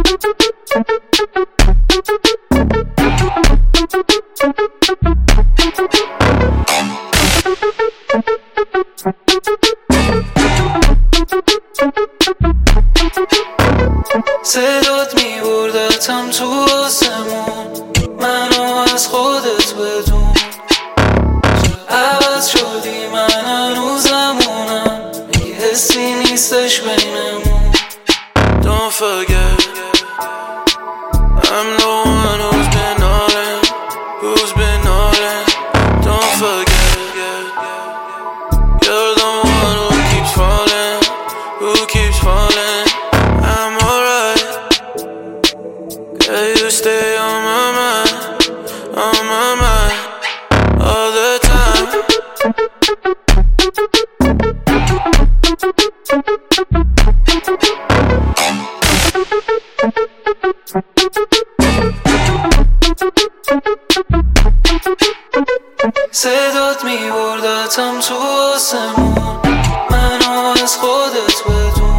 صدات میبردتم تو آسمون، منو از خودت بدون. عوض شدی من هنوزمونم، یه حسی نیستش بینمون. Don't forget I'm the one who's been all in, who's been all in. Don't forget you're the one who keeps falling, who keeps falling. I'm alright, yeah, you stay on my mind, on my mind all the time. صدات میبردتم تو آسمون، منو از خودت بدون.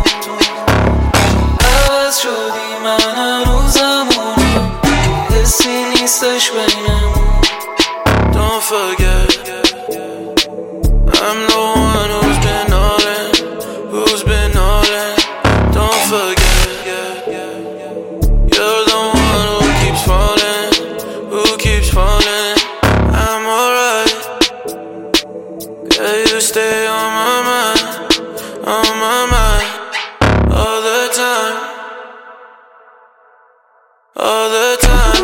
عوض شدی من هنوزمونم، حسی نیستش بینمون. Don't forget I'm the one who's been all in, who's been all in. Don't forget you're the one who keeps falling, who keeps falling. I'm alright, yeah, you stay on my mind, on my mind all the time, all the time.